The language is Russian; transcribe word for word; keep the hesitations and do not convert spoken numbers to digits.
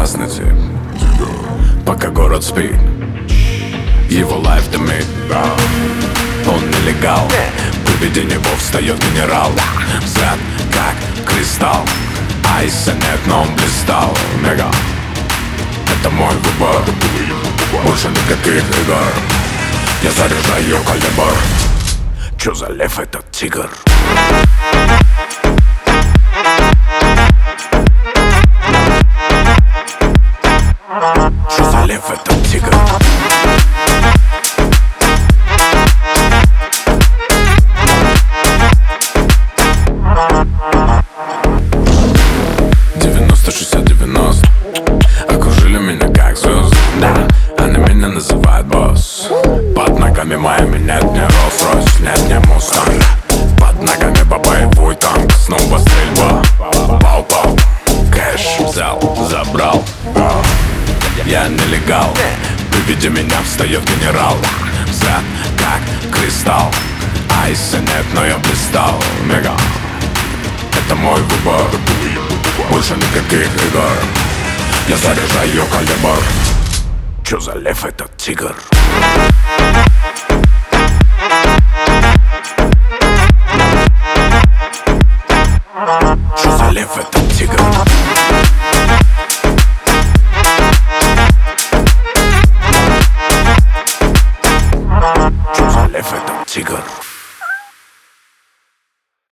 опасный тип, пока город спит, его лайф дымит. Он нелегал, при виде него встает генерал. Взгляд как кристалл, айса нет, но он блистал. Мега, это мой выбор, больше никаких игр. Я заряжаю калибр. Чё за лев этот тигр? Чё за лев этот тигр? девяносто шестьдесят девяносто окружили меня как звезды, да, они меня называют босс. Под ногами моими нет ни Rolls-Royce, нет ни Mustang. Под ногами боевой танк, снова стрельба. Пау-пау, кэш взял, забрал. Я нелегал, при виде меня встает генерал. Взгляд как кристалл, айса нет, но я блистал. Мега, это мой выбор, больше никаких игр. Я заряжаю калибр. Чё за лев этот тигр? Чё за лев этот тигр?